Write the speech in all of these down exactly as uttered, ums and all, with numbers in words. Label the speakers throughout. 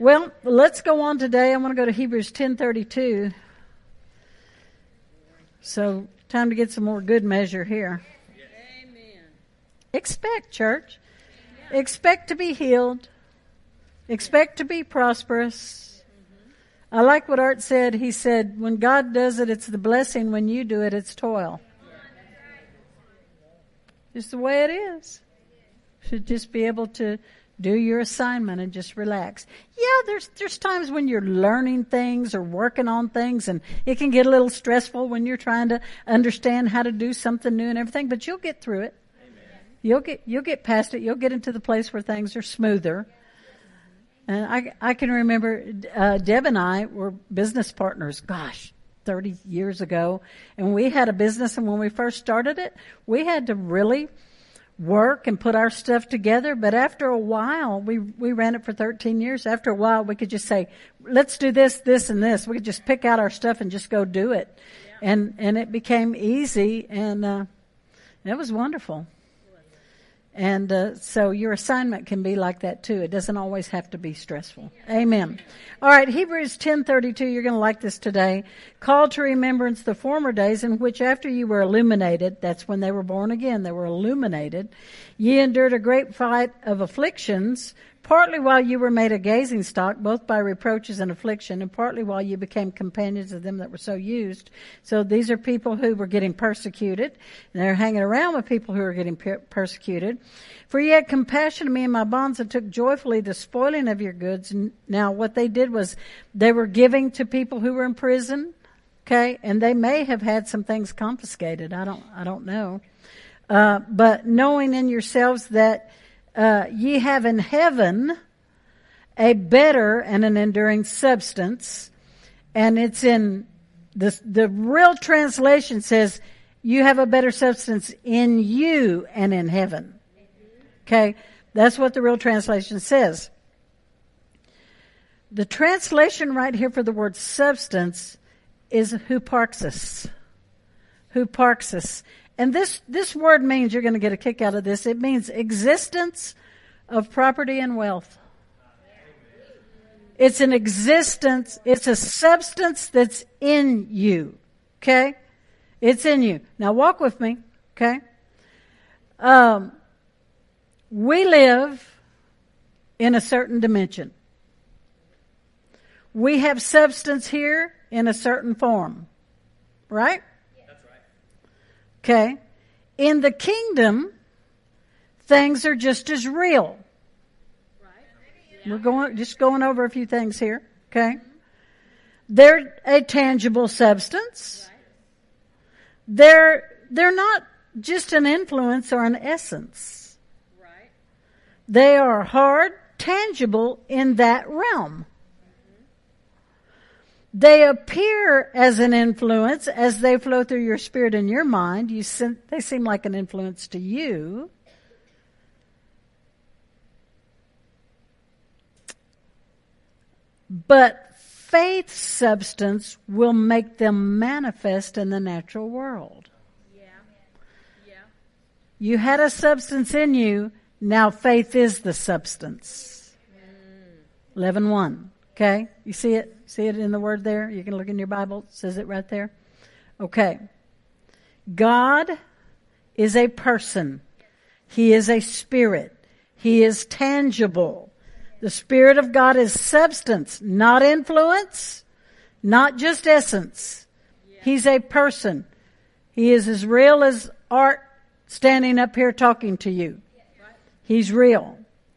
Speaker 1: Well, let's go on today. I want to go to Hebrews ten thirty-two. So, time to get some more good measure here.
Speaker 2: Amen.
Speaker 1: Expect, church. Expect to be healed. Expect to be prosperous. Mm-hmm. I like what Art said. He said, when God does it, it's the blessing. When you do it, it's toil. Just the way it is. Should just be able to do your assignment and just relax. Yeah, there's there's times when you're learning things or working on things, and it can get a little stressful when you're trying to understand how to do something new and everything, but you'll get through it. Amen. You'll get you'll get past it. You'll get into the place where things are smoother. And I I can remember uh, Deb and I were business partners, gosh, thirty years ago, and we had a business, and when we first started it, we had to really work and put our stuff together. But after a while, we, we ran it for thirteen years. After a while, we could just say, let's do this, this, and this. We could just pick out our stuff and just go do it. Yeah. And, and it became easy, and, uh, it was wonderful. And, uh, so your assignment can be like that too. It doesn't always have to be stressful. Amen. All right. Hebrews ten thirty-two. You're going to like this today. Call to remembrance the former days in which after you were illuminated, that's when they were born again, they were illuminated, ye endured a great fight of afflictions, partly while you were made a gazing stock, both by reproaches and affliction, and partly while you became companions of them that were so used. So these are people who were getting persecuted, and they're hanging around with people who are getting per- persecuted. For ye had compassion of me in my bonds, and took joyfully the spoiling of your goods. Now what they did was they were giving to people who were in prison, okay, and they may have had some things confiscated. I don't, I don't know. Uh, but knowing in yourselves that Uh, ye have in heaven a better and an enduring substance. And it's in this, the real translation says you have a better substance in you and in heaven. Okay. That's what the real translation says. The translation right here for the word substance is huparxis. Huparxis. And this, this word means, you're going to get a kick out of this, it means existence of property and wealth. It's an existence, it's a substance that's in you. Okay? It's in you. Now walk with me. Okay? Um, we live in a certain dimension. We have substance here in a certain form. Right? Okay. In the kingdom, things are just as real. Right. We're going, just going over a few things here. Okay. They're a tangible substance. Right. They're, they're not just an influence or an essence. Right. They are hard, tangible in that realm. They appear as an influence as they flow through your spirit and your mind. You sen- they seem like an influence to you. But faith substance will make them manifest in the natural world. Yeah. Yeah. You had a substance in you. Now faith is the substance. Mm. eleven one. Okay. You see it? See it in the word there? You can look in your Bible. It says it right there. Okay. God is a person. He is a spirit. He is tangible. The Spirit of God is substance, not influence, not just essence. He's a person. He is as real as Art standing up here talking to you. He's real.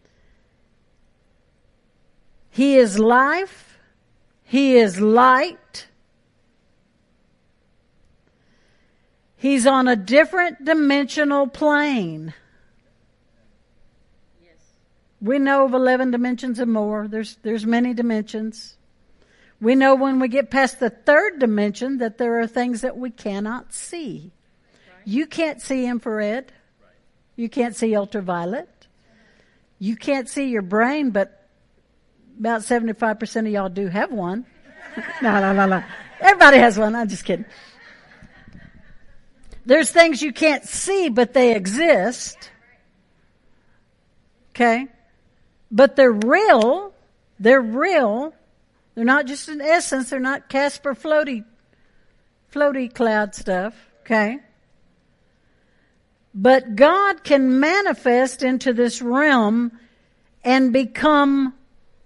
Speaker 1: He is life. He is light. He's on a different dimensional plane. Yes. We know of eleven dimensions and more. There's, there's many dimensions. We know when we get past the third dimension that there are things that we cannot see. Right. You can't see infrared. Right. You can't see ultraviolet. You can't see your brain, but about seventy-five percent of y'all do have one. no, no, no, no. Everybody has one. I'm just kidding. There's things you can't see, but they exist. Okay? But they're real. They're real. They're not just an essence. They're not Casper floaty, floaty cloud stuff. Okay? But God can manifest into this realm and become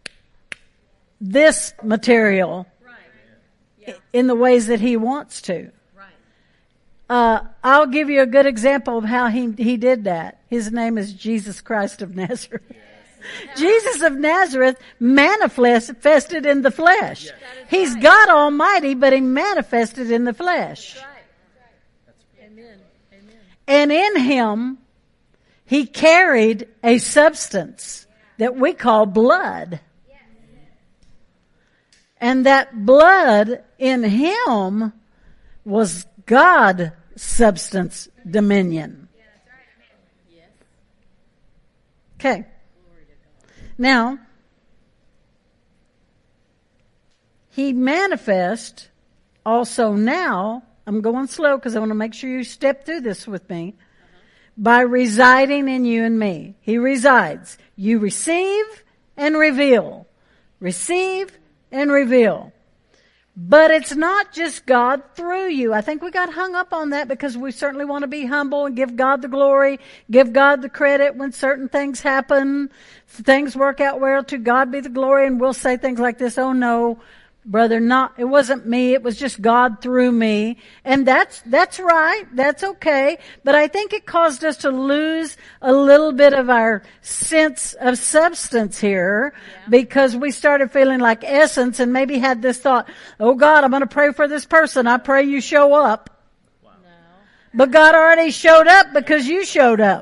Speaker 1: this material
Speaker 2: Right. Yeah.
Speaker 1: in the ways that He wants to.
Speaker 2: Right.
Speaker 1: Uh, I'll give you a good example of how he, he did that. His name is Jesus Christ of Nazareth. Yes. Jesus of Nazareth manifested in the flesh. Yes. He's right. God Almighty, but He manifested in the flesh.
Speaker 2: That's right. That's right. Amen. Amen.
Speaker 1: And in Him, He carried a substance that we call blood. And that blood in Him was God substance dominion. Okay. Now, He manifests also now, I'm going slow because I want to make sure you step through this with me, by residing in you and me. He resides. You receive and reveal. Receive and reveal. But it's not just God through you. I think we got hung up on that because we certainly want to be humble and give God the glory, give God the credit when certain things happen. Things work out well, to God be the glory, and we'll say things like this, oh no, brother, not, it wasn't me, it was just God through me. And that's, that's right, that's okay. But I think it caused us to lose a little bit of our sense of substance here, yeah. because we started feeling like essence and maybe had this thought, oh God, I'm going to pray for this person. I pray you show up. Wow. No. But God already showed up because you showed up.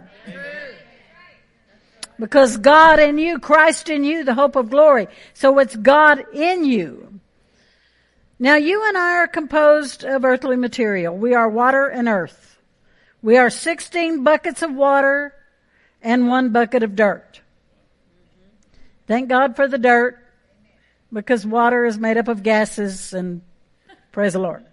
Speaker 1: Because God in you, Christ in you, the hope of glory. So it's God in you. Now, you and I are composed of earthly material. We are water and earth. We are sixteen buckets of water and one bucket of dirt. Thank God for the dirt, because water is made up of gases, and praise the Lord.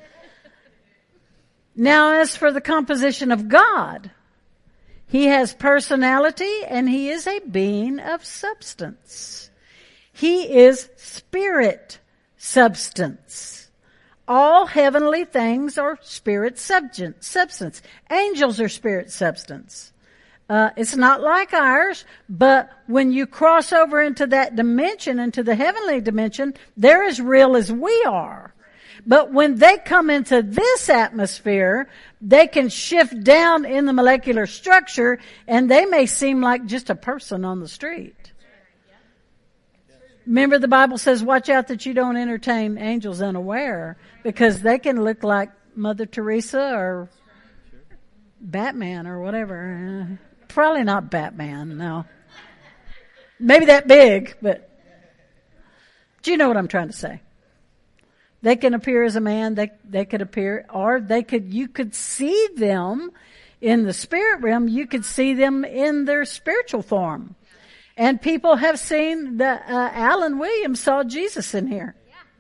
Speaker 1: Now, as for the composition of God, He has personality and He is a being of substance. He is spirit substance. All heavenly things are spirit substance. Angels are spirit substance. Uh, it's not like ours, but when you cross over into that dimension, into the heavenly dimension, they're as real as we are. But when they come into this atmosphere, they can shift down in the molecular structure, and they may seem like just a person on the street. Remember, the Bible says, watch out that you don't entertain angels unaware, because they can look like Mother Teresa or Batman or whatever. Uh, probably not Batman, no. Maybe that big, but do you know what I'm trying to say? They can appear as a man, they they could appear, or they could, you could see them in the spirit realm, you could see them in their spiritual form. And people have seen that uh, Alan Williams saw Jesus in here.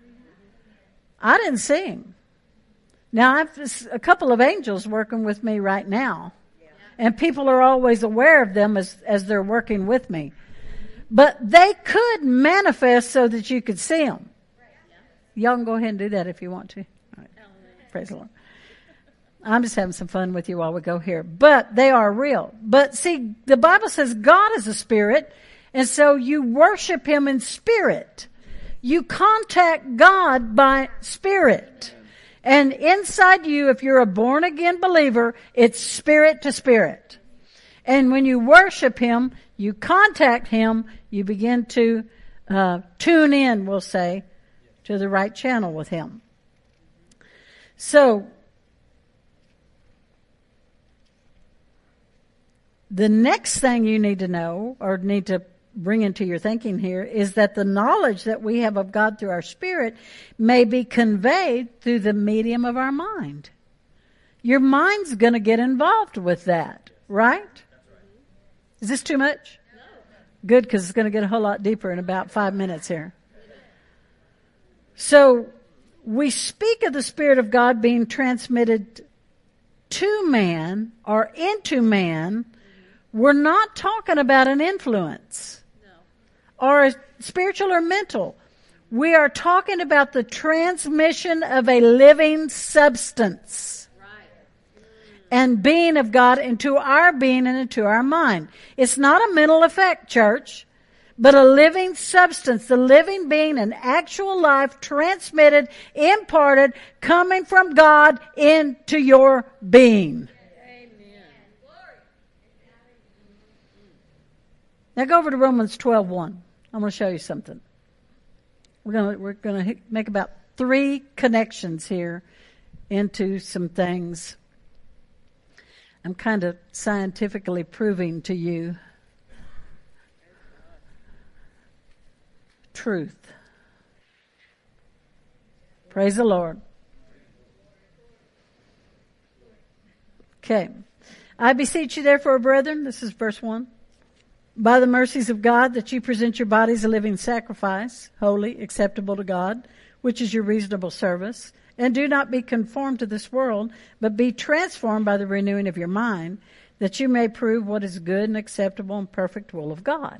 Speaker 1: I didn't see Him. Now, I've a couple of angels working with me right now. And people are always aware of them as, as they're working with me. But they could manifest so that you could see them. Y'all can go ahead and do that if you want to. All right. Praise the Lord. I'm just having some fun with you while we go here. But they are real. But see, the Bible says God is a spirit, and so you worship Him in spirit. You contact God by spirit. And inside you, if you're a born-again believer, it's spirit to spirit. And when you worship Him, you contact Him, you begin to uh, tune in, we'll say, to the right channel with Him. So, the next thing you need to know, or need to bring into your thinking here, is that the knowledge that we have of God through our spirit may be conveyed through the medium of our mind. Your mind's going to get involved with that, right? Is this too much? No. Good, because it's going to get a whole lot deeper in about five minutes here. So, we speak of the Spirit of God being transmitted to man or into man. We're not talking about an influence. No. or spiritual or mental. We are talking about the transmission of a living substance and being of God into our being and into our mind. It's not a mental effect, church, but a living substance, the living being, an actual life transmitted, imparted, coming from God into your being. Now go over to Romans twelve one. I'm going to show you something. We're going to, we're going to make about three connections here into some things. I'm kind of scientifically proving to you truth. Praise the Lord. Okay. I beseech you therefore, brethren, this is verse one, by the mercies of God, that you present your bodies a living sacrifice, holy, acceptable to God, which is your reasonable service. And do not be conformed to this world, but be transformed by the renewing of your mind, that you may prove what is good and acceptable and perfect will of God.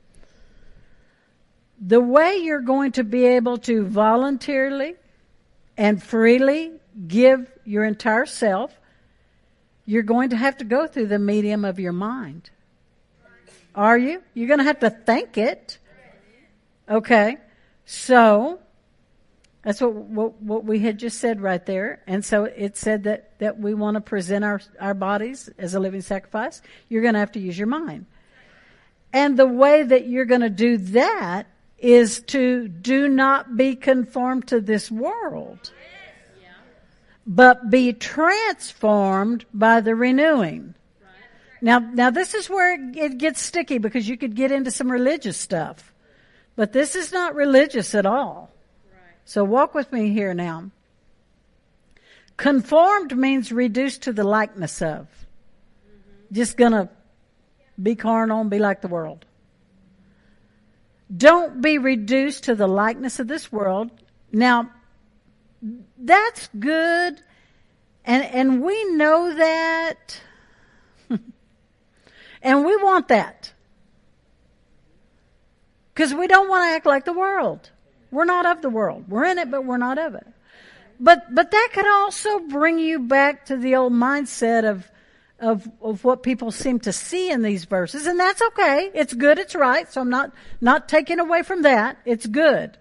Speaker 1: The way you're going to be able to voluntarily and freely give your entire self, you're going to have to go through the medium of your mind. Are you? You're going to have to think it. Okay. So, that's what, what what we had just said right there. And so it said that, that we want to present our, our bodies as a living sacrifice. You're going to have to use your mind. And the way that you're going to do that is to do not be conformed to this world, but be transformed by the renewing. Now, now this is where it gets sticky, because you could get into some religious stuff. But this is not religious at all. So walk with me here now. Conformed means reduced to the likeness of. Just gonna be carnal and be like the world. Don't be reduced to the likeness of this world. Now, that's good. And, and we know that. And we want that. Because we don't want to act like the world. We're not of the world. We're in it, but we're not of it. But but that could also bring you back to the old mindset of of of what people seem to see in these verses, and that's okay. It's good. It's right. So I'm not not taking away from that. It's good.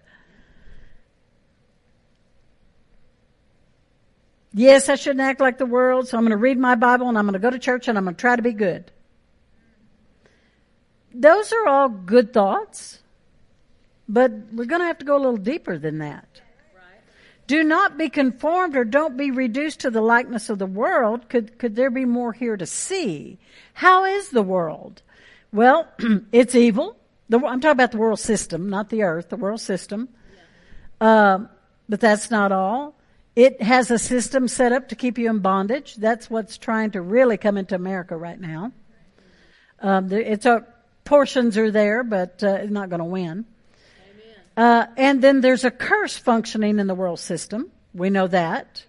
Speaker 1: Yes, I shouldn't act like the world, so I'm going to read my Bible and I'm going to go to church and I'm going to try to be good. Those are all good thoughts, but we're going to have to go a little deeper than that. Do not be conformed, or don't be reduced to the likeness of the world. Could could there be more here to see? How is the world? Well, it's evil. The, I'm talking about the world system, not the earth, the world system. Uh, but that's not all. It has a system set up to keep you in bondage. That's what's trying to really come into America right now. Um, it's a, portions are there, but uh, it's not going to win. Uh, and then there's a curse functioning in the world system. We know that.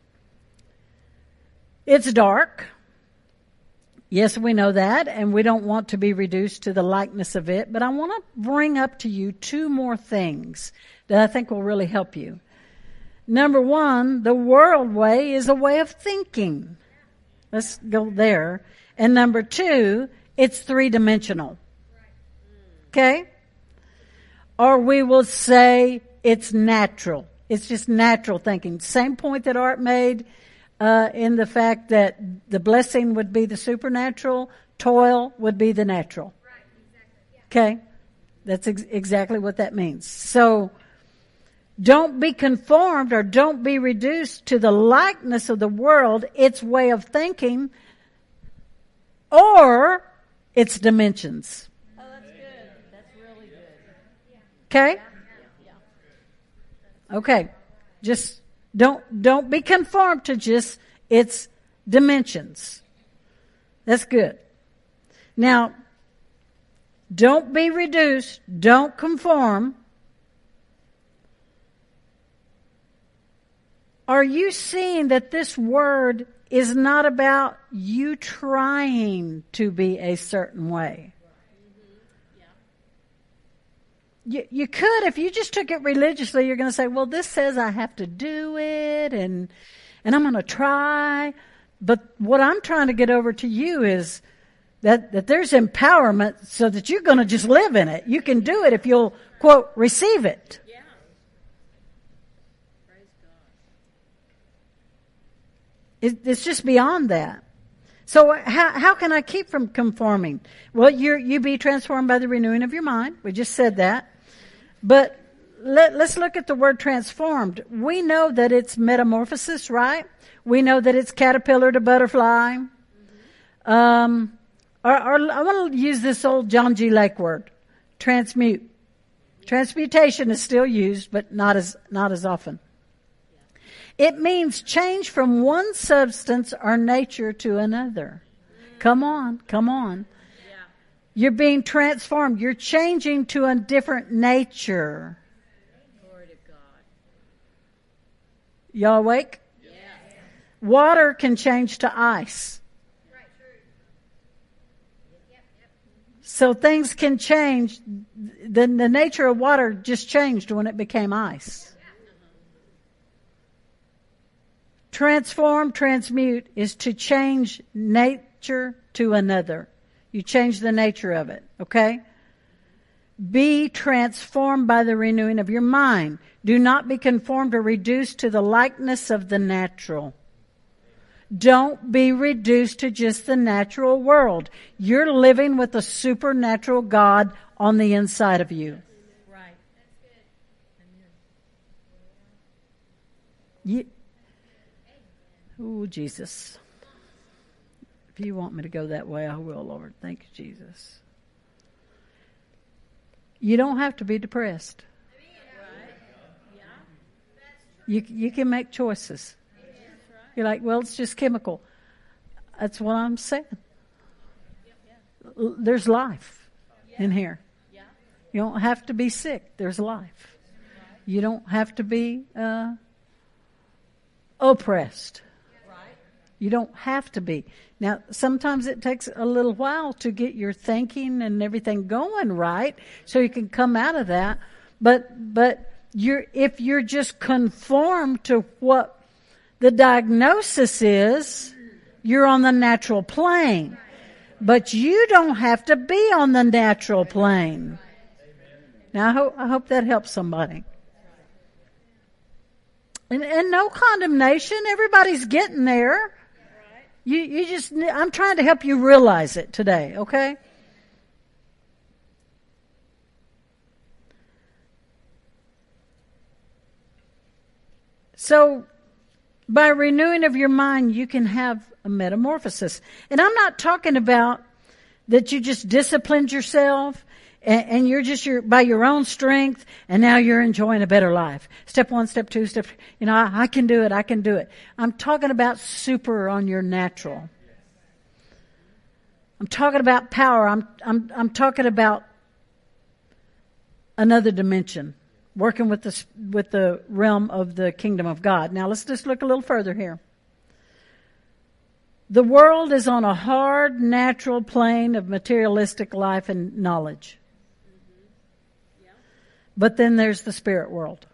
Speaker 1: It's dark. Yes, we know that, and we don't want to be reduced to the likeness of it. But I want to bring up to you two more things that I think will really help you. Number one, the world way is a way of thinking. Let's go there. And number two, it's three-dimensional. Okay? Or we will say it's natural. It's just natural thinking. Same point that Art made uh, in the fact that the blessing would be the supernatural, toil would be the natural. Okay? That's ex- exactly what that means. So, don't be conformed or don't be reduced to the likeness of the world, its way of thinking, or its dimensions.
Speaker 2: Oh, that's good. That's really good.
Speaker 1: Okay? Okay. Just don't don't be conformed to just its dimensions. That's good. Now, don't be reduced, don't conform. Are you seeing that this word is not about you trying to be a certain way? You, you could, if you just took it religiously, you're going to say, well, this says I have to do it, and and I'm going to try. But what I'm trying to get over to you is that, that there's empowerment so that you're going to just live in it. You can do it if you'll, quote, receive it.
Speaker 2: Yeah. Praise God.
Speaker 1: It, it's just beyond that. So how how can I keep from conforming? Well, you you be transformed by the renewing of your mind. We just said that. But let, let's look at the word transformed. We know that it's metamorphosis, right? We know that it's caterpillar to butterfly. Mm-hmm. Um, or, or I want to use this old John G. Lake word, transmute. Transmutation is still used, but not as not as often. It means change from one substance or nature to another. Mm. Come on, come on.
Speaker 2: Yeah.
Speaker 1: You're being transformed. You're changing to a different nature.
Speaker 2: Glory to God.
Speaker 1: Y'all awake?
Speaker 2: Yes.
Speaker 1: Water can change to ice.
Speaker 2: Right.
Speaker 1: So things can change. The, the nature of water just changed when it became ice. Transform, transmute is to change nature to another. You change the nature of it, okay? Be transformed by the renewing of your mind. Do not be conformed or reduced to the likeness of the natural. Don't be reduced to just the natural world. You're living with a supernatural God on the inside of you.
Speaker 2: Right. That's good.
Speaker 1: You, oh, Jesus. If you want me to go that way, I will, Lord. Thank you, Jesus. You don't have to be depressed. You you can make choices. You're like, well, it's just chemical. That's what I'm saying. There's life in here. You don't have to be sick. There's life. You don't have to be uh, oppressed. You don't have to be. Now, sometimes it takes a little while to get your thinking and everything going right so you can come out of that. But but you're if you're just conformed to what the diagnosis is, you're on the natural plane. But you don't have to be on the natural plane. Now, I hope, I hope that helps somebody. And, and no condemnation. Everybody's getting there. You, you just, I'm trying to help you realize it today, okay? So, by renewing of your mind, you can have a metamorphosis. And I'm not talking about that you just disciplined yourself and, and you're just your, by your own strength and now you're enjoying a better life. Step one, step two, step, you know, I, I can do it, I can do it. I'm talking about super on your natural. I'm talking about power. I'm, I'm, I'm talking about another dimension. Working with the, with the realm of the kingdom of God. Now let's just look a little further here. The world is on a hard, natural plane of materialistic life and knowledge. Mm-hmm. Yeah. But then there's the spirit world.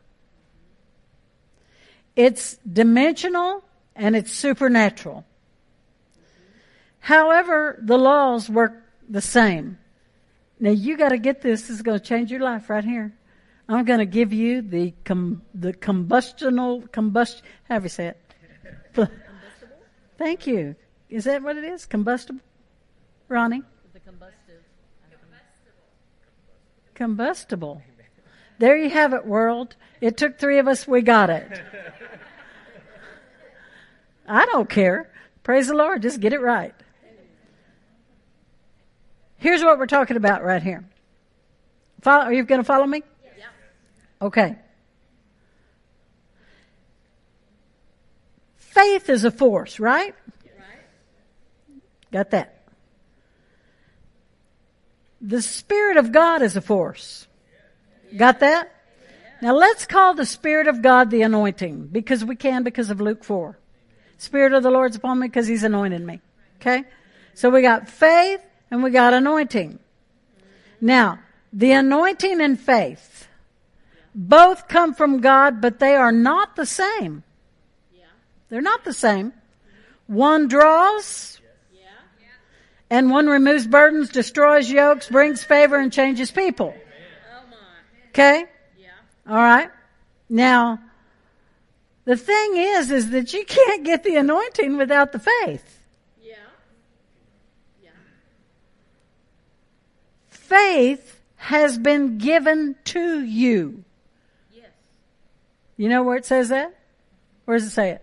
Speaker 1: It's dimensional and it's supernatural. Mm-hmm. However, the laws work the same. Now you got to get this. This is going to change your life right here. I'm going to give you the com, the combustional combust. How do you say it?
Speaker 2: Combustible?
Speaker 1: Thank you. Is that what it is? Combustible, Ronnie?
Speaker 2: The combustive.
Speaker 1: Combustible. There you have it, world. It took three of us. We got it. I don't care. Praise the Lord. Just get it right. Here's what we're talking about right here. Follow, are you going to follow me? Okay. Faith is a force, right? Right. Got that. The Spirit of God is a force. Got that? Now let's call the Spirit of God the anointing, because we can because of Luke four. Spirit of the Lord's upon me because He's anointed me. Okay? So we got faith and we got anointing. Now, The anointing and faith both come from God, but they are not the same. They're not the same. One draws, and one removes burdens, destroys yokes, brings favor, and changes people. Okay? All right. Now, the thing is, is that you can't get the anointing without the faith.
Speaker 2: Yeah. Yeah.
Speaker 1: Faith has been given to you.
Speaker 2: Yes.
Speaker 1: You know where it says that? Where does it say it?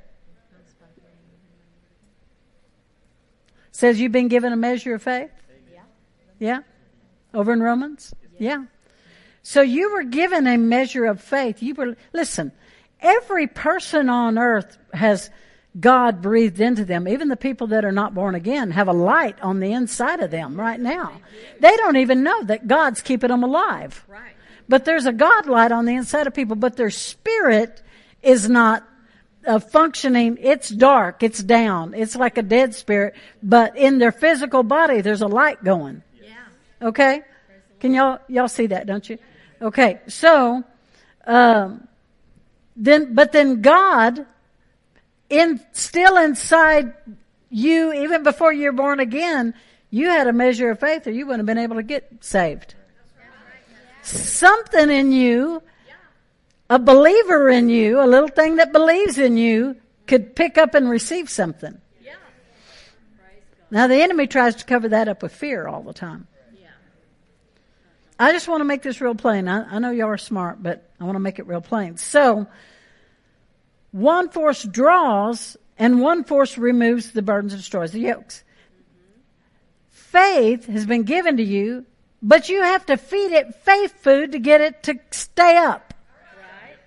Speaker 1: It says you've been given a measure of faith?
Speaker 2: Yeah.
Speaker 1: Yeah? Over in Romans? Yeah. So you were given a measure of faith. You were, listen, every person on earth has God breathed into them. Even the people that are not born again have a light on the inside of them right now. They don't even know that God's keeping them alive.
Speaker 2: Right.
Speaker 1: But there's a God light on the inside of people, but their spirit is not uh, functioning. It's dark. It's down. It's like a dead spirit. But in their physical body, there's a light going.
Speaker 2: Yeah.
Speaker 1: Okay? Can y'all, y'all see that, don't you? Okay. So, um, then, but then God, in, still inside you, even before you're born again, you had a measure of faith or you wouldn't have been able to get saved. Something in you, a believer in you, a little thing that believes in you, could pick up and receive something.
Speaker 2: Yeah.
Speaker 1: Now the enemy tries to cover that up with fear all the time.
Speaker 2: Yeah.
Speaker 1: I just want to make this real plain. I, I know y'all are smart, but I want to make it real plain. So, one force draws and one force removes the burdens and destroys the yokes. Mm-hmm. Faith has been given to you, but you have to feed it faith food to get it to stay up.
Speaker 2: Right.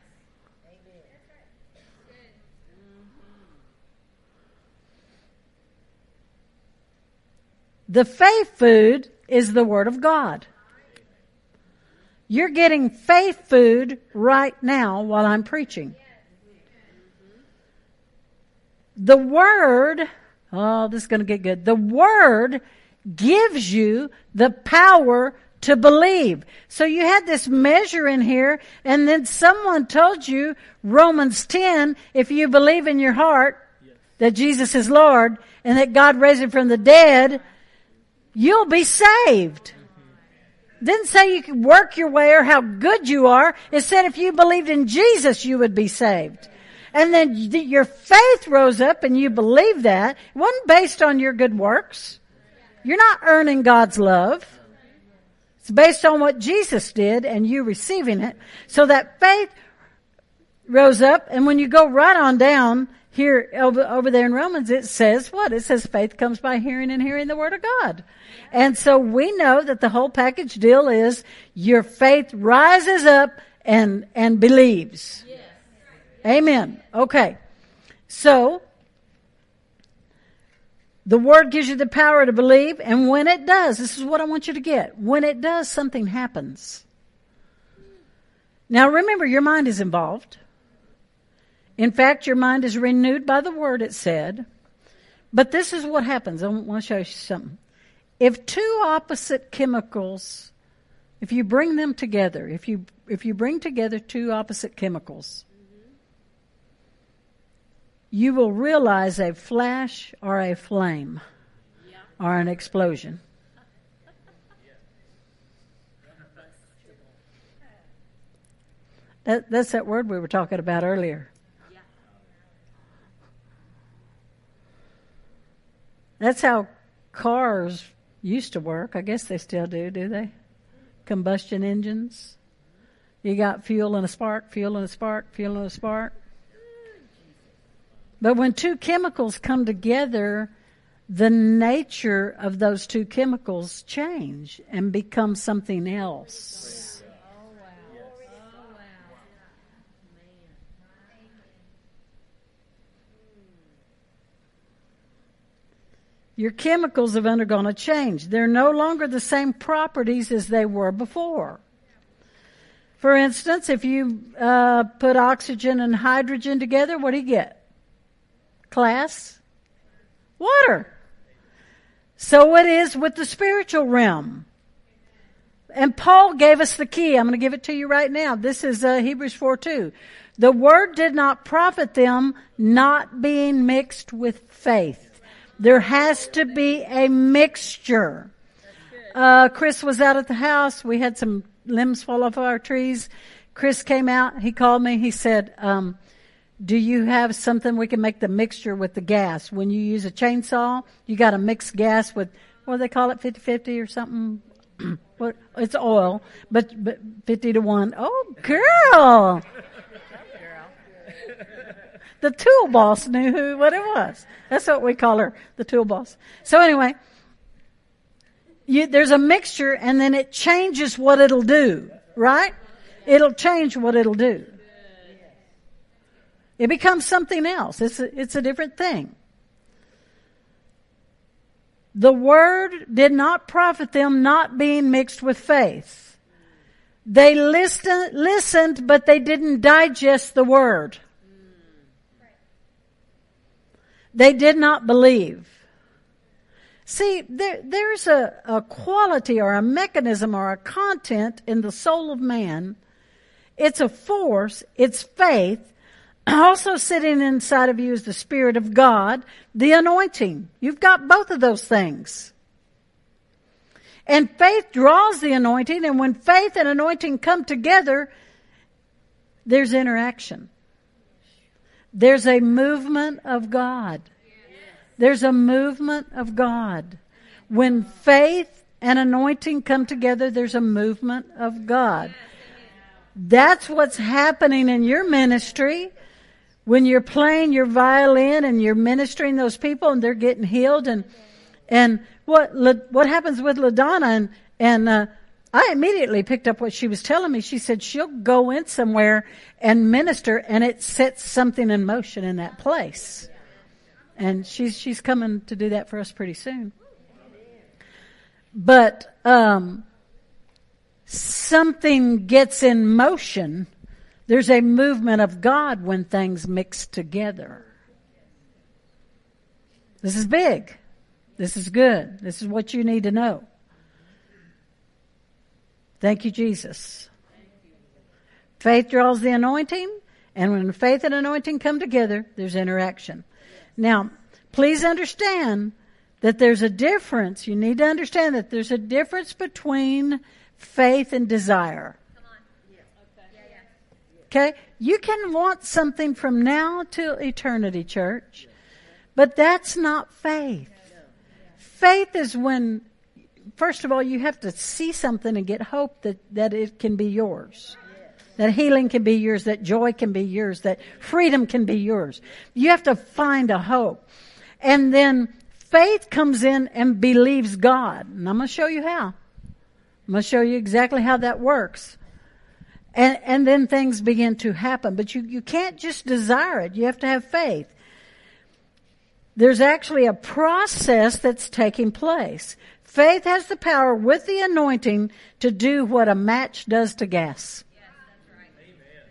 Speaker 1: The faith food is the Word of God. You're getting faith food right now while I'm preaching. The Word, oh, this is going to get good. The Word gives you the power to believe. So you had this measure in here, and then someone told you, Romans ten, if you believe in your heart that Jesus is Lord and that God raised him from the dead, you'll be saved. Didn't say you could work your way or how good you are. It said if you believed in Jesus, you would be saved. And then your faith rose up and you believed that. It wasn't based on your good works. You're not earning God's love. It's based on what Jesus did and you receiving it. So that faith rose up, and when you go right on down here over, over there in Romans, it says what? It says faith comes by hearing and hearing the Word of God. And so we know that the whole package deal is your faith rises up and, and believes.
Speaker 2: Yes.
Speaker 1: Amen. Okay. So, the Word gives you the power to believe, and when it does, this is what I want you to get. When it does, something happens. Now remember, your mind is involved. In fact, your mind is renewed by the Word, it said. But this is what happens. I want to show you something. If two opposite chemicals, if you bring them together, if you if you bring together two opposite chemicals, you will realize a flash or a flame
Speaker 2: Yeah.
Speaker 1: or an explosion. That, that's that word we were talking about earlier.
Speaker 2: Yeah.
Speaker 1: That's how cars used to work. I guess they still do, do they? Combustion engines. You got fuel and a spark, fuel and a spark, fuel and a spark. But when two chemicals come together, the nature of those two chemicals change and become something else.
Speaker 2: Oh, wow. Oh, wow. Man.
Speaker 1: Your chemicals have undergone a change. They're no longer the same properties as they were before. For instance, if you uh, put oxygen and hydrogen together, what do you get? Class? Water. So it is with the spiritual realm. And Paul gave us the key. I'm going to give it to you right now. This is uh, Hebrews four two. The word did not profit them, not being mixed with faith. There has to be a mixture. Uh, Chris was out at the house. We had some limbs fall off our trees. Chris came out. He called me. He said, um, do you have something we can make the mixture with the gas? When you use a chainsaw, you got to mix gas with, what do they call it, fifty fifty or something? What? It's oil, but, but fifty to one. Oh, girl. The tool boss knew who, what it was. That's what we call her, the tool boss. So anyway, you, there's a mixture and then it changes what it'll do, right? It'll change what it'll do. It becomes something else. It's a, it's a different thing. The word did not profit them, not being mixed with faith. They listened, listened, but they didn't digest the word. They did not believe. See, there, there's a, a quality or a mechanism or a content in the soul of man. It's a force. It's faith. Also sitting inside of you is the Spirit of God, the anointing. You've got both of those things. And faith draws the anointing, and when faith and anointing come together, there's interaction. There's a movement of God. There's a movement of God. When faith and anointing come together, there's a movement of God. That's what's happening in your ministry. When you're playing your violin and you're ministering those people and they're getting healed, and and what what happens with LaDonna, and and uh, I immediately picked up what she was telling me. She said she'll go in somewhere and minister, and it sets something in motion in that place. And she's she's coming to do that for us pretty soon. But um, something gets in motion. There's a movement of God when things mix together. This is big. This is good. This is what you need to know. Thank you, Jesus. Faith draws the anointing, and when faith and anointing come together, there's interaction. Now, please understand that there's a difference. You need to understand that there's a difference between faith and desire. Okay? You can want something from now till eternity, church. But that's not faith. Faith is when, first of all, you have to see something and get hope that, that it can be yours. That healing can be yours, that joy can be yours, that freedom can be yours. You have to find a hope. And then faith comes in and believes God. And I'm going to show you how. I'm going to show you exactly how that works. And, and then things begin to happen. But you, you can't just desire it. You have to have faith. There's actually a process that's taking place. Faith has the power with the anointing to do what a match does to gas. Yes, that's right.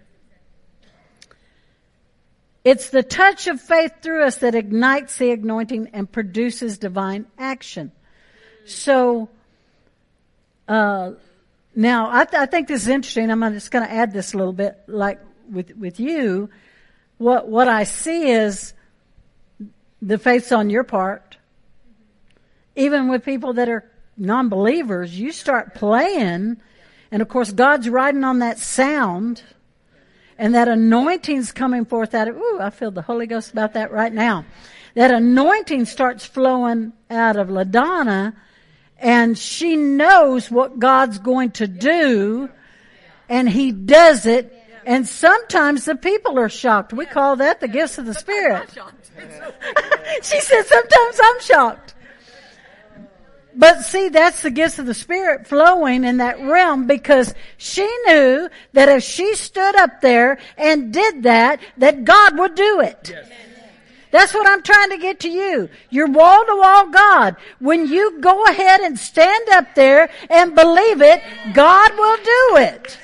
Speaker 1: Amen. It's the touch of faith through us that ignites the anointing and produces divine action. So, uh, Now, I, th- I think this is interesting. I'm just going to add this a little bit, like with with you. What what I see is the faith's on your part. Even with people that are non-believers, you start playing, and of course, God's riding on that sound, and that anointing's coming forth out of. Ooh, I feel the Holy Ghost about that right now. That anointing starts flowing out of LaDonna. And she knows what God's going to do, and He does it. And sometimes the people are shocked. We call that the gifts of the Spirit. She said, sometimes I'm shocked. But see, that's the gifts of the Spirit flowing in that realm, because she knew that if she stood up there and did that, that God would do it. Yes. That's what I'm trying to get to you. You're wall-to-wall God. When you go ahead and stand up there and believe it, God will do it.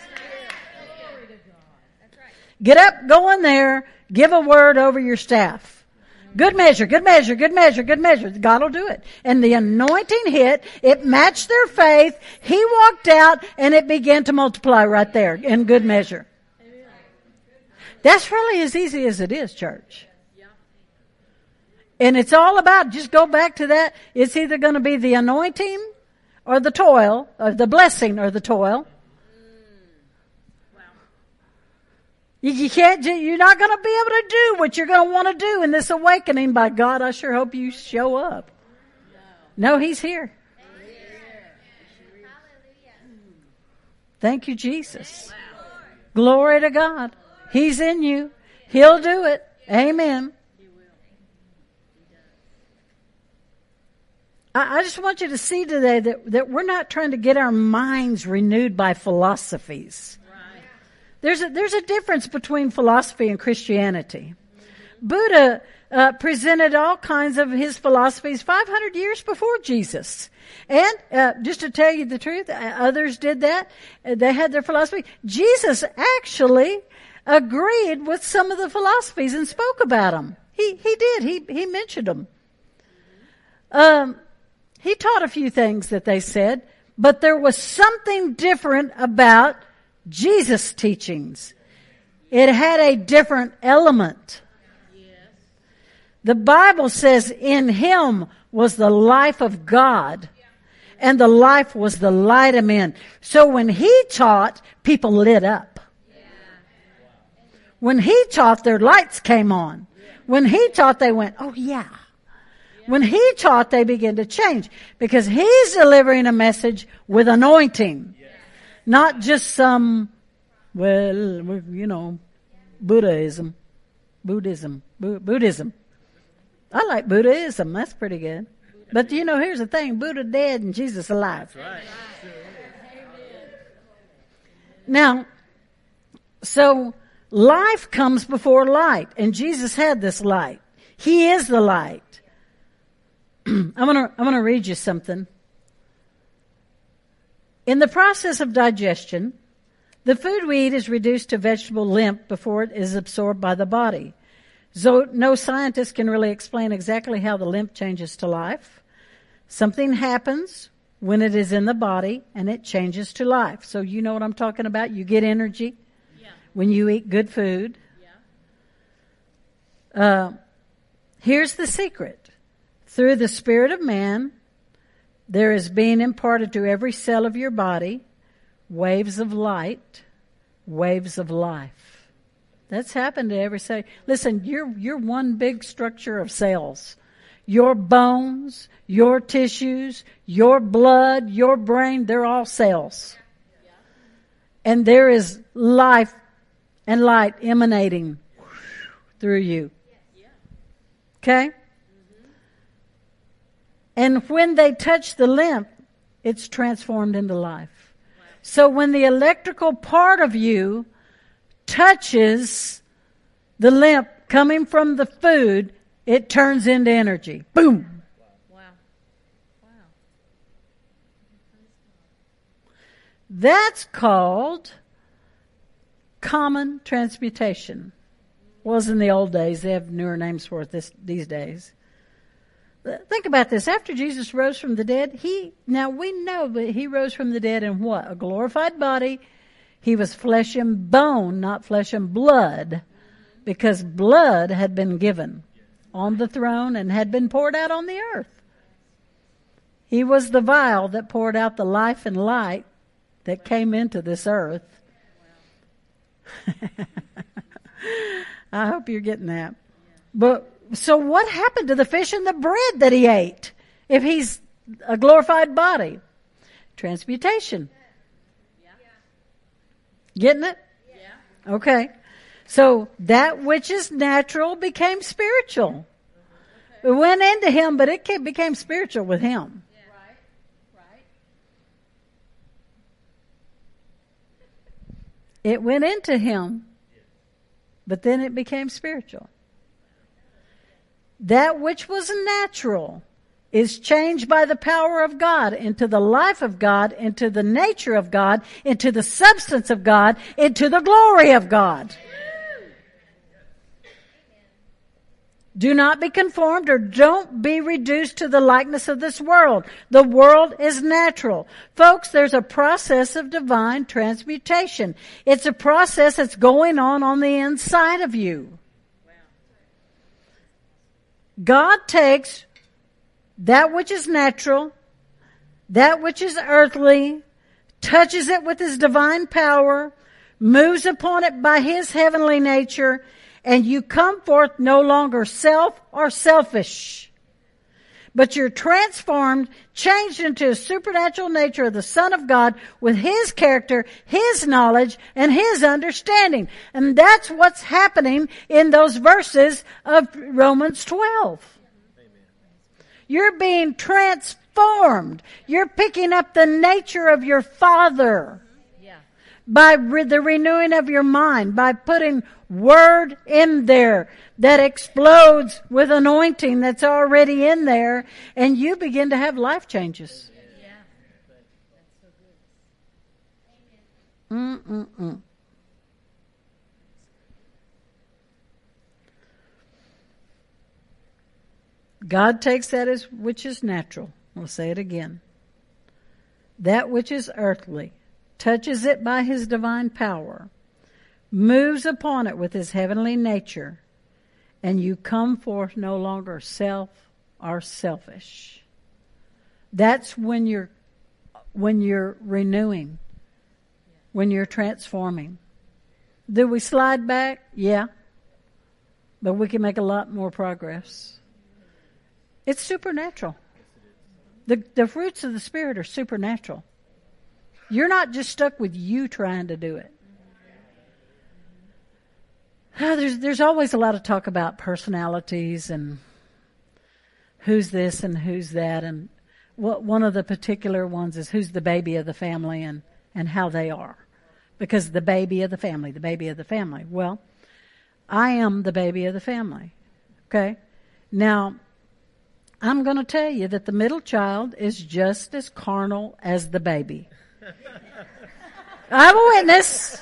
Speaker 1: Get up, go in there, give a word over your staff. Good measure, good measure, good measure, good measure. God will do it. And the anointing hit, it matched their faith. He walked out and it began to multiply right there in good measure. That's really as easy as it is, church. And it's all about, just go back to that. It's either going to be the anointing or the toil, or the blessing or the toil. You, you can't, you're not going to be able to do what you're going to want to do in this awakening. By God, I sure hope you show up. No, He's here. Thank you, Jesus. Glory to God. He's in you. He'll do it. Amen. I, I just want you to see today that, that we're not trying to get our minds renewed by philosophies. There's a, there's a difference between philosophy and Christianity. Buddha uh, presented all kinds of his philosophies five hundred years before Jesus. And uh, just to tell you the truth, uh, others did that. Uh, they had their philosophy. Jesus actually agreed with some of the philosophies and spoke about them. He he did. He he mentioned them. Um, he taught a few things that they said, but there was something different about Jesus' teachings. It had a different element. The Bible says in Him was the life of God, and the life was the light of men. So when He taught, people lit up. When He taught, their lights came on. When He taught, they went, oh yeah. When He taught, they began to change, because He's delivering a message with anointing. Not just some, well, you know, Buddhism, Buddhism, Bu- Buddhism. I like Buddhism. That's pretty good. But you know, here's the thing: Buddha dead and Jesus alive.
Speaker 3: That's right.
Speaker 1: Now, so life comes before light, and Jesus had this light. He is the light. I'm gonna I'm gonna read you something. In the process of digestion, the food we eat is reduced to vegetable lymph before it is absorbed by the body. So no scientist can really explain exactly how the lymph changes to life. Something happens when it is in the body and it changes to life. So you know what I'm talking about. You get energy yeah. when you eat good food. Yeah. Uh, here's the secret. Through the Spirit of man, there is being imparted to every cell of your body waves of light, waves of life. That's happened to every cell. Listen, you're you're one big structure of cells. Your bones, your tissues, your blood, your brain, they're all cells. And there is life and light emanating through you. Okay? And when they touch the lymph, it's transformed into life. So when the electrical part of you touches the lymph coming from the food, it turns into energy. Boom.
Speaker 2: Wow. Wow.
Speaker 1: That's called common transmutation. Was in the old days. They have newer names for it this, these days. Think about this. After Jesus rose from the dead, he, now we know that he rose from the dead in what? A glorified body. He was flesh and bone, not flesh and blood, because blood had been given on the throne and had been poured out on the earth. He was the vial that poured out the life and light that came into this earth. I hope you're getting that. But so what happened to the fish and the bread that he ate if he's a glorified body? Transmutation. Getting it?
Speaker 2: Yeah.
Speaker 1: Okay. So that which is natural became spiritual. It went into him, but it became spiritual with him.
Speaker 2: Yeah. Right. Right.
Speaker 1: It went into him, but then it became spiritual. That which was natural is changed by the power of God into the life of God, into the nature of God, into the substance of God, into the glory of God. Do not be conformed or don't be reduced to the likeness of this world. The world is natural. Folks, there's a process of divine transmutation. It's a process that's going on on the inside of you. God takes that which is natural, that which is earthly, touches it with His divine power, moves upon it by His heavenly nature, and you come forth no longer self or selfish, but you're transformed, changed into a supernatural nature of the Son of God with His character, His knowledge, and His understanding. And that's what's happening in those verses of Romans twelve. You're being transformed. You're picking up the nature of your Father.
Speaker 2: Yeah.
Speaker 1: By re- the renewing of your mind, by putting Word in there that explodes with anointing that's already in there, and you begin to have life changes.
Speaker 2: Yeah. That's so good.
Speaker 1: Mm-mm-mm. God takes that as which is natural. We'll say it again. That which is earthly, touches it by His divine power, moves upon it with His heavenly nature, and you come forth no longer self or selfish. That's when you're, when you're renewing, when you're transforming. Do we slide back? Yeah. But we can make a lot more progress. It's supernatural. The, the fruits of the Spirit are supernatural. You're not just stuck with you trying to do it. Oh, there's, there's always a lot of talk about personalities and who's this and who's that. And what, one of the particular ones is who's the baby of the family and, and how they are. Because the baby of the family, the baby of the family. Well, I am the baby of the family. Okay? Now, I'm going to tell you that the middle child is just as carnal as the baby. I'm a witness.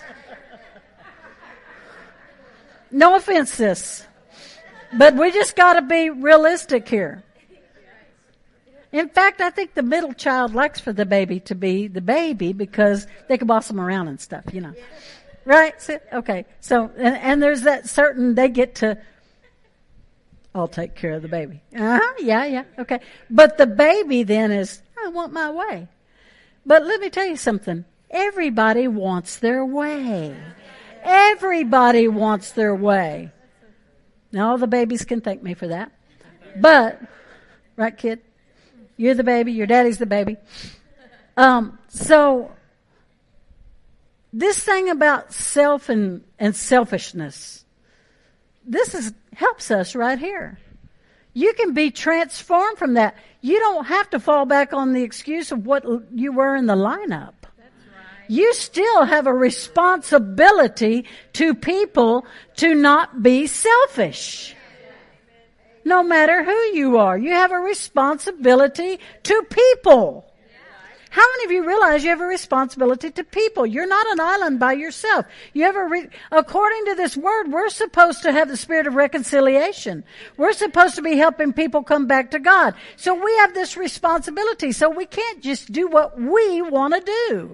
Speaker 1: No offense, sis. But we just got to be realistic here. In fact, I think the middle child likes for the baby to be the baby because they can boss them around and stuff, you know. Right? So, okay. So, and, and there's that certain, they get to, I'll take care of the baby. Uh-huh, yeah, yeah, okay. But the baby then is, I want my way. But let me tell you something. Everybody wants their way. Everybody wants their way. Now all the babies can thank me for that. But, right kid? You're the baby, your daddy's the baby. Um, so, this thing about self and, and selfishness, this is helps us right here. You can be transformed from that. You don't have to fall back on the excuse of what you were in the lineup.
Speaker 2: That's right.
Speaker 1: You still have a responsibility to people to not be selfish. No matter who you are, you have a responsibility to people. How many of you realize you have a responsibility to people? You're not an island by yourself. You have a re- according to this word, we're supposed to have the spirit of reconciliation. We're supposed to be helping people come back to God. So we have this responsibility. So we can't just do what we want to do.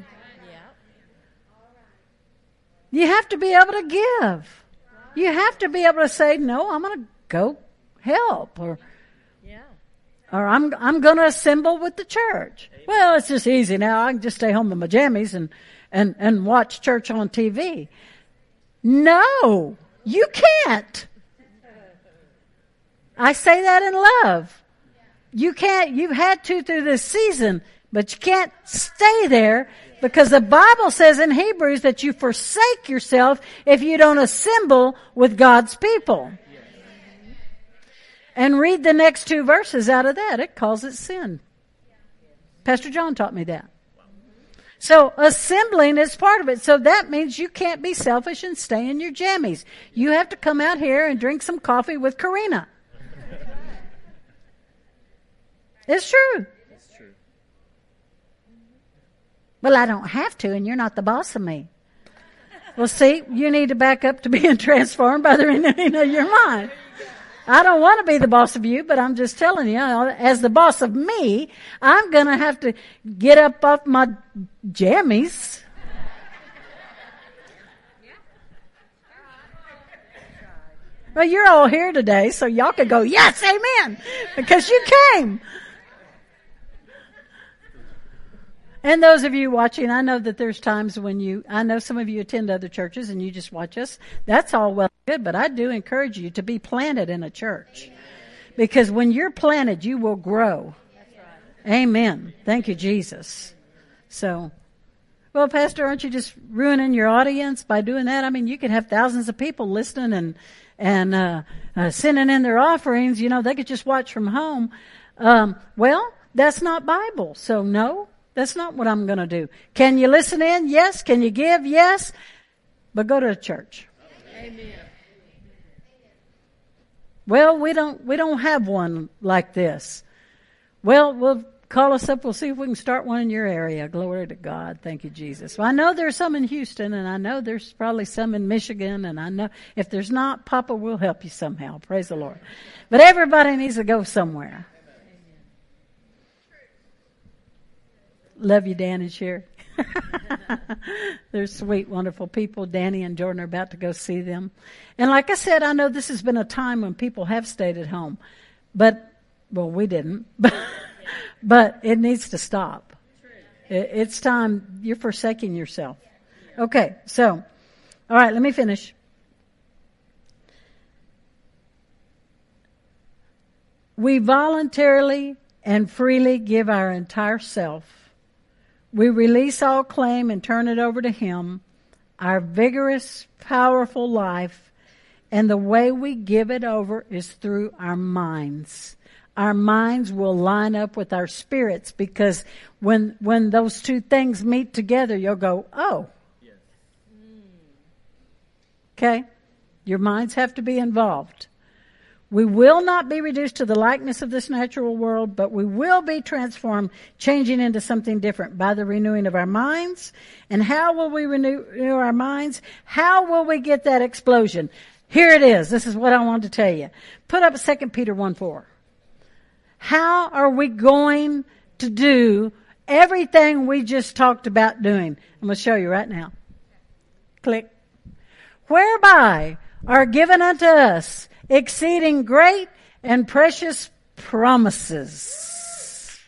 Speaker 1: You have to be able to give. You have to be able to say, no, I'm going to go help, or
Speaker 2: Yeah.
Speaker 1: or I'm I'm going to assemble with the church. Well, it's just easy now. I can just stay home in my jammies and and and watch church on T V. No, you can't. I say that in love. You can't. You've had to through this season, but you can't stay there, because the Bible says in Hebrews that you forsake yourself if you don't assemble with God's people. And read the next two verses out of that. It calls it sin. Pastor John taught me that. So assembling is part of it. So that means you can't be selfish and stay in your jammies. You have to come out here and drink some coffee with Karina. It's true.
Speaker 3: That's true.
Speaker 1: Well, I don't have to, and you're not the boss of me. Well, see, you need to back up to being transformed by the renewing of your mind. I don't want to be the boss of you, but I'm just telling you, as the boss of me, I'm going to have to get up off my jammies. Well, you're all here today, so y'all could go, yes, amen, because you came. And those of you watching, I know that there's times when you, I know some of you attend other churches and you just watch us. That's all well and good, but I do encourage you to be planted in a church. Because when you're planted, you will grow. Amen. Thank you, Jesus. So, well, Pastor, aren't you just ruining your audience by doing that? I mean, you could have thousands of people listening and, and, uh, uh sending in their offerings. You know, they could just watch from home. Um, well, that's not Bible. So no. That's not what I'm going to do. Can you listen in? Yes. Can you give? Yes. But go to a church.
Speaker 2: Amen.
Speaker 1: Well, we don't, we don't have one like this. Well, we'll call us up. We'll see if we can start one in your area. Glory to God. Thank you, Jesus. Well, I know there's some in Houston, and I know there's probably some in Michigan, and I know if there's not, Papa will help you somehow. Praise the Lord. But everybody needs to go somewhere. Love you, Dan and Sherry. They're sweet, wonderful people. Danny and Jordan are about to go see them. And like I said, I know this has been a time when people have stayed at home. But, well, we didn't. But, but it needs to stop. It, it's time. You're forsaking yourself. Okay, so, all right, let me finish. We voluntarily and freely give our entire self. We release all claim and turn it over to Him, our vigorous, powerful life, and the way we give it over is through our minds. Our minds will line up with our spirits because when when those two things meet together, you'll go, oh. Yes. Okay? Your minds have to be involved. We will not be reduced to the likeness of this natural world, but we will be transformed, changing into something different by the renewing of our minds. And how will we renew, renew our minds? How will we get that explosion? Here it is. This is what I wanted to tell you. Put up Second Peter one four. How are we going to do everything we just talked about doing? I'm going to show you right now. Click. Whereby are given unto us exceeding great and precious promises.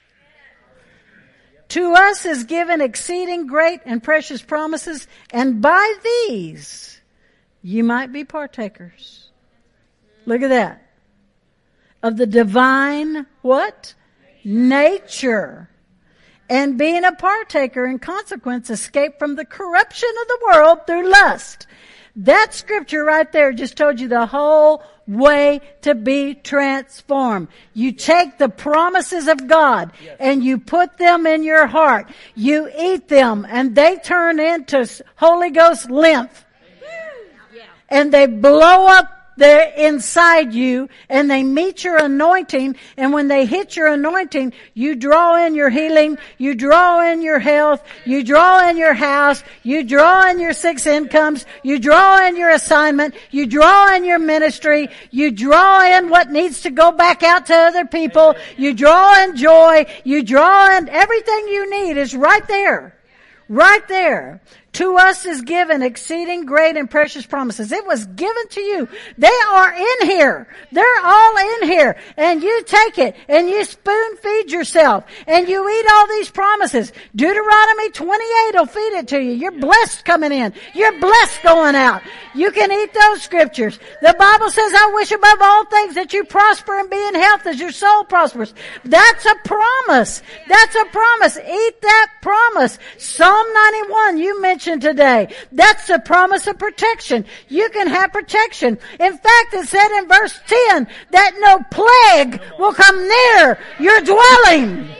Speaker 1: To us is given exceeding great and precious promises, and by these you might be partakers. Look at that. Of the divine, what? Nature. And being a partaker, in consequence, escape from the corruption of the world through lust. That scripture right there just told you the whole way to be transformed. You take the promises of God yes. and you put them in your heart. You eat them and they turn into Holy Ghost lymph. Yeah. And they blow up there inside you and they meet your anointing, and when they hit your anointing, you draw in your healing, you draw in your health, you draw in your house, you draw in your six incomes, you draw in your assignment, you draw in your ministry, you draw in what needs to go back out to other people, you draw in joy, you draw in everything you need is right there. Right there. To us is given exceeding great and precious promises. It was given to you. They are in here. They're all in here. And you take it and you spoon feed yourself and you eat all these promises. Deuteronomy twenty-eight will feed it to you. You're blessed coming in. You're blessed going out. You can eat those scriptures. The Bible says, I wish above all things that you prosper and be in health as your soul prospers. That's a promise. That's a promise. Eat that promise. Psalm ninety-one, you mentioned today. That's the promise of protection. You can have protection. In fact, it said in verse ten that no plague will come near your dwelling.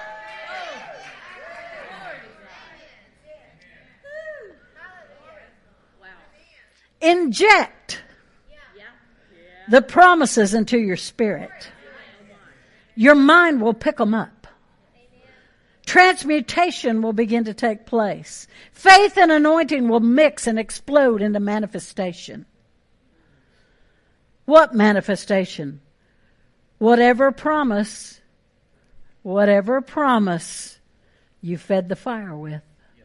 Speaker 1: Inject the promises into your spirit. Your mind will pick them up. Transmutation will begin to take place. Faith and anointing will mix and explode into manifestation. What manifestation? Whatever promise, whatever promise you fed the fire with.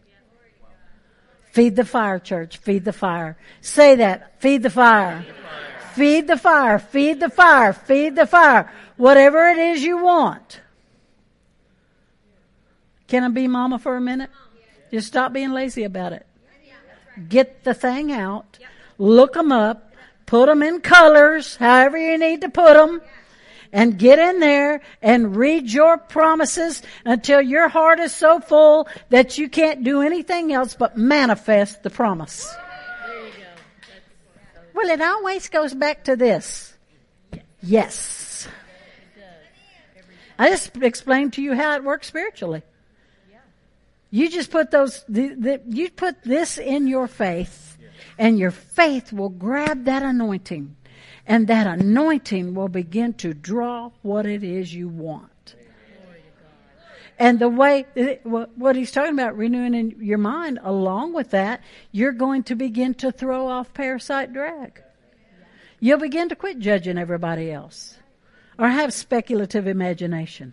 Speaker 1: Feed the fire, church. Feed the fire. Say that. Feed the fire. Feed the fire. Feed the fire. Feed the fire. Whatever it is you want. Can I be mama for a minute? Just stop being lazy about it. Get the thing out. Look them up. Put them in colors, however you need to put them. And get in there and read your promises until your heart is so full that you can't do anything else but manifest the promise.
Speaker 2: There you go. That's,
Speaker 1: Well, it always goes back to this. Yes.
Speaker 2: it does. Every,
Speaker 1: I just explained to you how it works spiritually.
Speaker 2: yeah.
Speaker 1: You just put those, the, the, you put this in your faith, and your faith will grab that anointing. And that anointing will begin to draw what it is you want. And the way, what he's talking about, renewing in your mind, along with that, you're going to begin to throw off parasite drag. You'll begin to quit judging everybody else. Or have speculative imagination.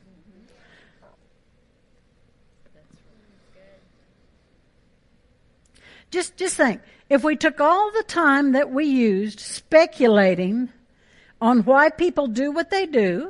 Speaker 1: Just, just think, if we took all the time that we used speculating on why people do what they do,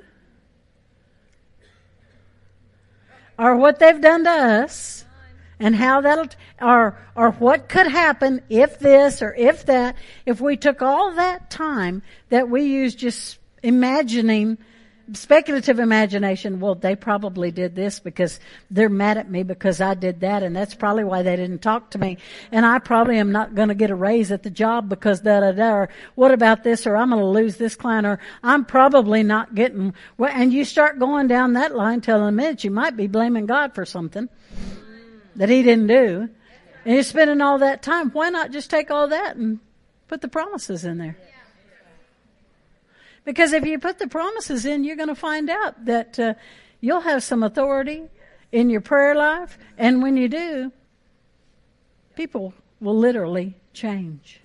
Speaker 1: or what they've done to us, and how that'll, or, or what could happen if this or if that, if we took all that time that we used just imagining, speculative imagination, well, they probably did this because they're mad at me because I did that, and that's probably why they didn't talk to me. And I probably am not going to get a raise at the job because da da da. Or what about this? Or I'm going to lose this client. Or I'm probably not getting. Well, and you start going down that line till in a minute you might be blaming God for something that He didn't do, and you're spending all that time. Why not just take all that and put the promises in there? Because if you put the promises in, you're going to find out that uh, you'll have some authority in your prayer life. And when you do, people will literally change.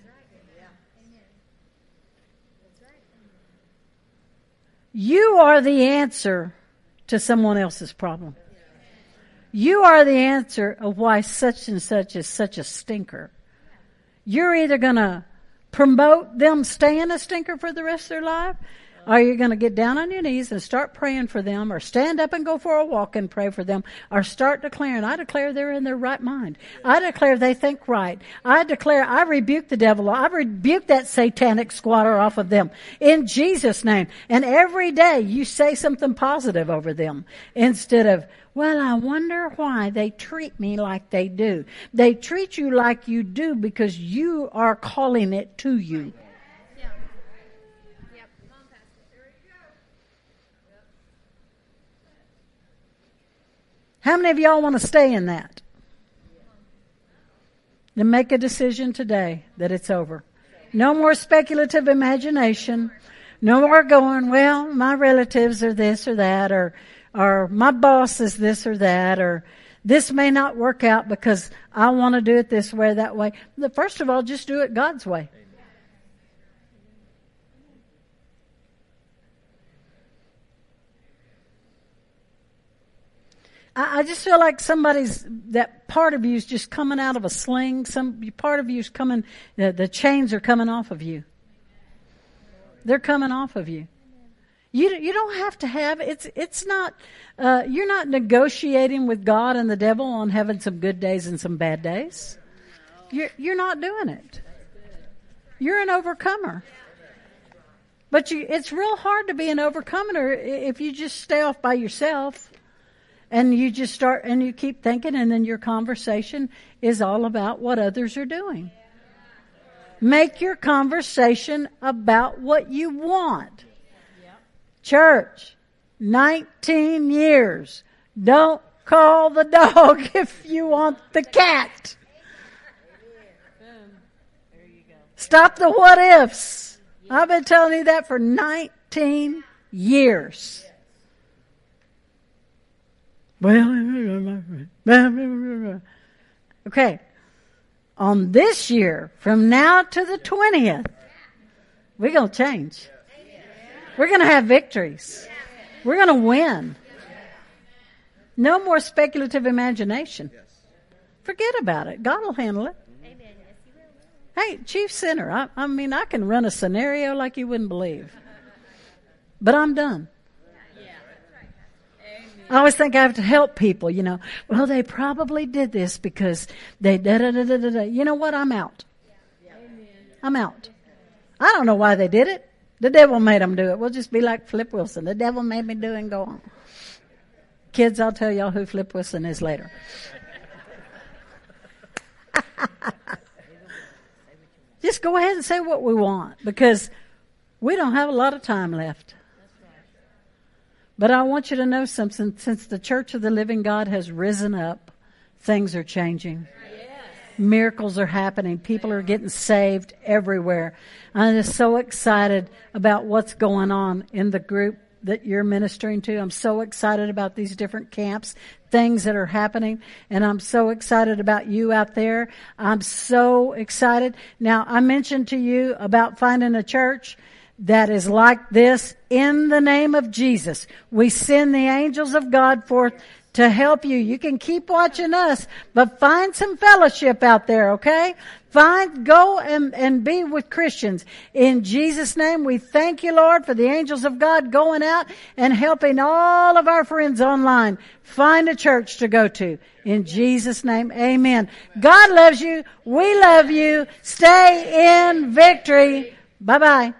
Speaker 1: You are the answer to someone else's problem. You are the answer of why such and such is such a stinker. You're either going to promote them staying a stinker for the rest of their life, or you're going to get down on your knees and start praying for them, or stand up and go for a walk and pray for them, or start declaring, I declare they're in their right mind. I declare they think right. I declare, I rebuke the devil. I rebuke that satanic squatter off of them in Jesus' name. And every day you say something positive over them instead of, well, I wonder why they treat me like they do. They treat you like you do because you are calling it to you.
Speaker 2: Yeah. Yep. Come on, Pastor. There you go.
Speaker 1: How many of y'all want to stay in that? Then make a decision today that it's over. No more speculative imagination. No more going, well, my relatives are this or that, or or my boss is this or that, or this may not work out because I want to do it this way, that way. First of all, just do it God's way. I, I just feel like somebody's, that part of you is just coming out of a sling. Some part of you is coming, the, the chains are coming off of you. They're coming off of you. You you don't have to have it's it's not uh, you're not negotiating with God and the devil on having some good days and some bad days. You're you're not doing it. You're an overcomer. But you it's real hard to be an overcomer if you just stay off by yourself and you just start and you keep thinking, and then your conversation is all about what others are doing. Make your conversation about what you want. Church, nineteen years. Don't call the dog if you want the cat.
Speaker 2: There you go.
Speaker 1: Stop the what ifs. I've been telling you that for nineteen years. Well, okay. On this year, from now to the twentieth, we're going to change. We're going to have victories. We're going to win. No more speculative imagination. Forget about it. God will handle it. Hey, chief sinner, I, I mean, I can run a scenario like you wouldn't believe. But I'm done. I always think I have to help people, you know. Well, they probably did this because they da da da da da da. You know what? I'm out. I'm out. I don't know why they did it. The devil made them do it. We'll just be like Flip Wilson. The devil made me do it and go on. Kids, I'll tell y'all who Flip Wilson is later. Just go ahead and say what we want because we don't have a lot of time left. But I want you to know something. Since the Church of the Living God has risen up, things are changing. Miracles are happening. People are getting saved everywhere. I'm just so excited about what's going on in the group that you're ministering to. I'm so excited about these different camps, things that are happening. And I'm so excited about you out there. I'm so excited. Now, I mentioned to you about finding a church that is like this. In the name of Jesus, we send the angels of God forth to help you. You can keep watching us, but find some fellowship out there, okay? Find, go and, and be with Christians. In Jesus' name, we thank you, Lord, for the angels of God going out and helping all of our friends online find a church to go to. In Jesus' name, amen. God loves you. We love you. Stay in victory. Bye-bye.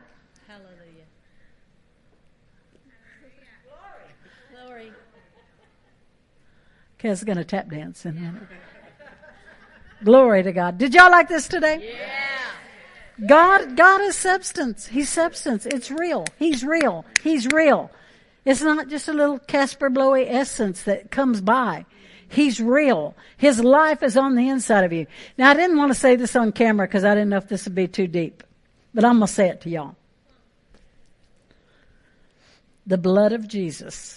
Speaker 1: Kay's going to tap dance in a minute. Glory to God. Did y'all like this today? Yeah. God, God is substance. He's substance. It's real. He's real. He's real. It's not just a little Casper Blowy essence that comes by. He's real. His life is on the inside of you. Now, I didn't want to say this on camera because I didn't know if this would be too deep. But I'm going to say it to y'all. The blood of Jesus.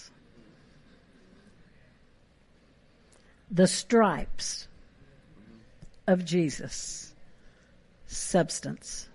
Speaker 1: The stripes of Jesus. Substance.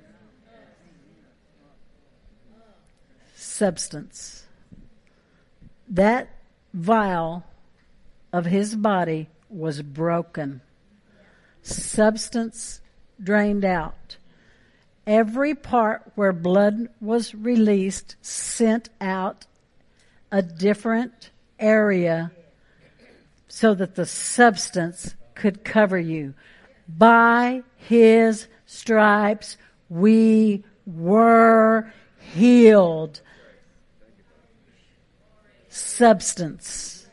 Speaker 1: Substance. That vial of his body was broken. Substance drained out. Every part where blood was released sent out a different area so that the substance could cover you. By his stripes we were healed. Substance.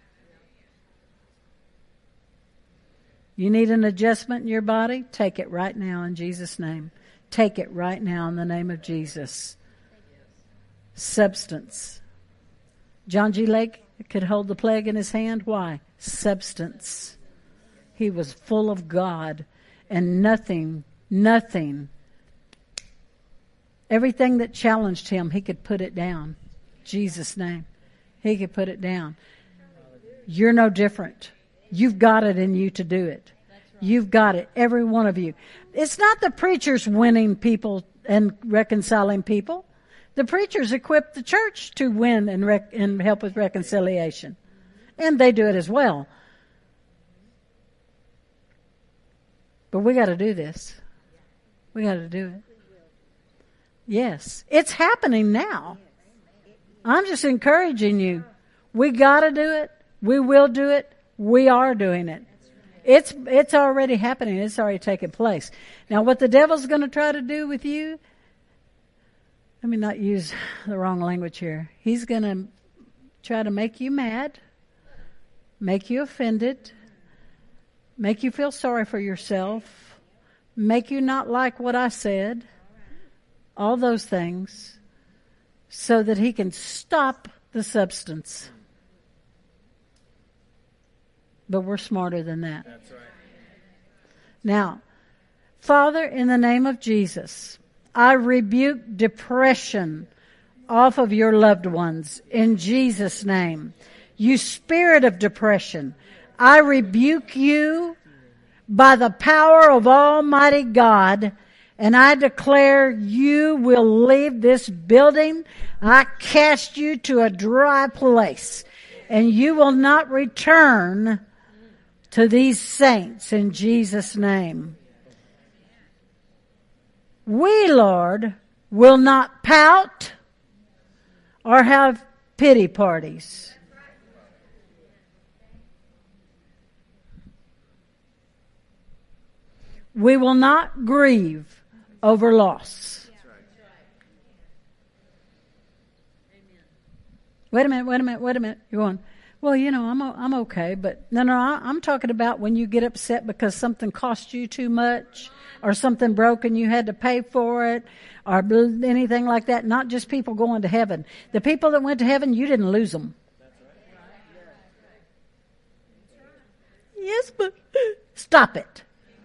Speaker 1: You need an adjustment in your body? Take it right now in Jesus' name. Take it right now in the name of Jesus. Substance. John G. Lake could hold the plague in his hand. Why? Substance. He was full of God, and nothing, nothing, everything that challenged him, he could put it down. Jesus' name. He could put it down. You're no different. You've got it in you to do it. You've got it, every one of you. It's not the preachers winning people and reconciling people. The preachers equip the church to win and, rec- and help with reconciliation. And they do it as well. But we got to do this. We got to do it. Yes. It's happening now. I'm just encouraging you. We got to do it. We will do it. We are doing it. It's, it's already happening. It's already taken place. Now, what the devil's going to try to do with you, let me not use the wrong language here. He's going to try to make you mad, make you offended, make you feel sorry for yourself, make you not like what I said, all those things, so that he can stop the substance. But we're smarter than that. That's right. Now, Father, in the name of Jesus, I rebuke depression off of your loved ones in Jesus' name. You spirit of depression, I rebuke you by the power of Almighty God, And I declare you will leave this building. I cast you to a dry place. And you will not return to these saints in Jesus' name. We, Lord, will not pout or have pity parties. We will not grieve over loss. Wait a minute, wait a minute, wait a minute. You're going, well, you know, I'm I'm okay, but no, no, I'm talking about when you get upset because something cost you too much or something broke and you had to pay for it or anything like that. Not just people going to heaven. The people that went to heaven, you didn't lose them. Yes, but stop it.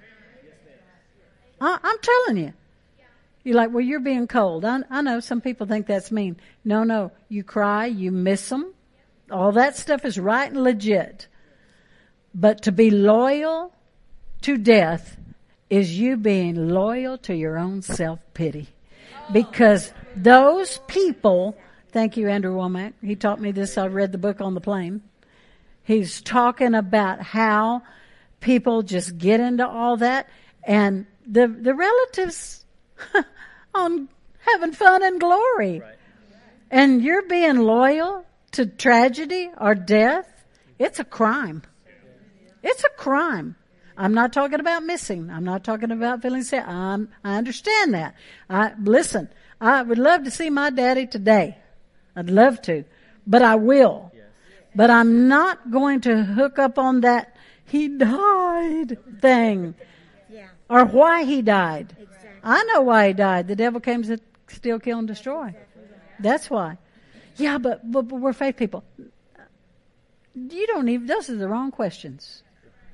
Speaker 1: I, I'm telling you. You're like, well, you're being cold. I, I know some people think that's mean. No, no. You cry, you miss them. All that stuff is right and legit. But to be loyal to death is you being loyal to your own self-pity. Because those people, thank you, Andrew Womack. He taught me this. I read the book on the plane. He's talking about how people just get into all that. And the, the relatives on having fun and glory. Right. And you're being loyal to tragedy or death. It's a crime. It's a crime. I'm not talking about missing. I'm not talking about feeling sad. I'm, I understand that. I, listen, I would love to see my daddy today. I'd love to, but I will. Yes. But I'm not going to hook up on that he died thing. Yeah. Or why he died. Exactly. I know why he died. The devil came to steal, kill, and destroy. That's why. Yeah, but, but, but we're faith people. You don't even, those are the wrong questions.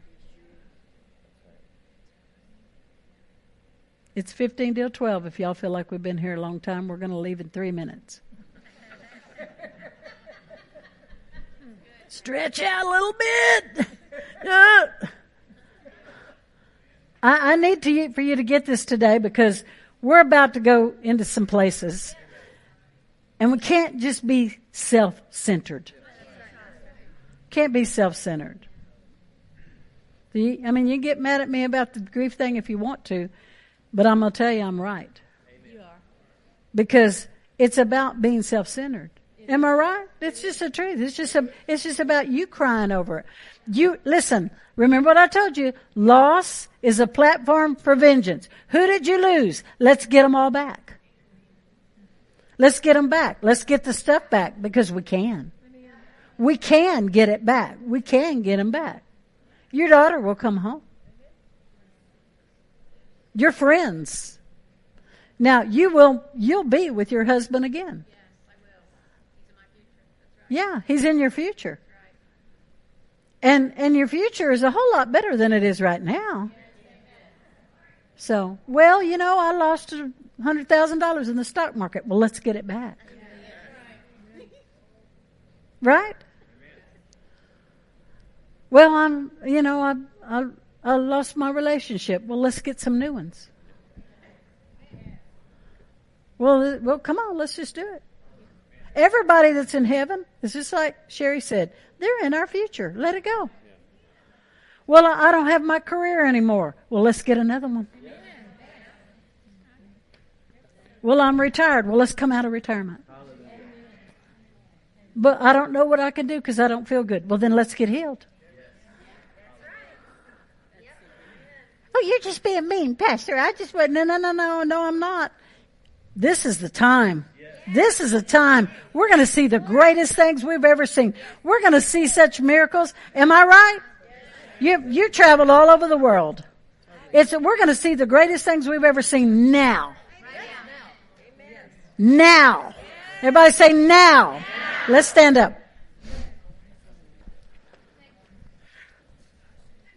Speaker 1: It's fifteen till twelve. If y'all feel like we've been here a long time, we're going to leave in three minutes. Stretch out a little bit. Uh. I, I need to, for you to get this today because we're about to go into some places. And we can't just be self-centered. Can't be self-centered. I mean, you get mad at me about the grief thing if you want to, but I'm going to tell you I'm right. You are. Because it's about being self-centered. Am I right? It's just the truth. It's just a, it's just about you crying over it. You, listen, remember what I told you. Loss is a platform for vengeance. Who did you lose? Let's get them all back. Let's get them back. Let's get the stuff back because we can. We can get it back. We can get them back. Your daughter will come home. Your friends. Now you will, you'll be with your husband again. Yeah, he's in your future. And and your future is a whole lot better than it is right now. So, well, you know, I lost one hundred thousand dollars in the stock market. Well, let's get it back. Right? Well, I'm, you know, I, I, I lost my relationship. Well, let's get some new ones. Well, well, come on, let's just do it. Everybody that's in heaven, it's just like Sherry said, they're in our future. Let it go. Well, I don't have my career anymore. Well, let's get another one. Well, I'm retired. Well, let's come out of retirement. But I don't know what I can do because I don't feel good. Well, then let's get healed. Oh, you're just being mean, Pastor. I just went, no, no, no, no, no, I'm not. This is the time. This is a time we're going to see the greatest things we've ever seen. We're going to see such miracles. Am I right? You you traveled all over the world. It's we're going to see the greatest things we've ever seen now. Now. Everybody say now. Let's stand up.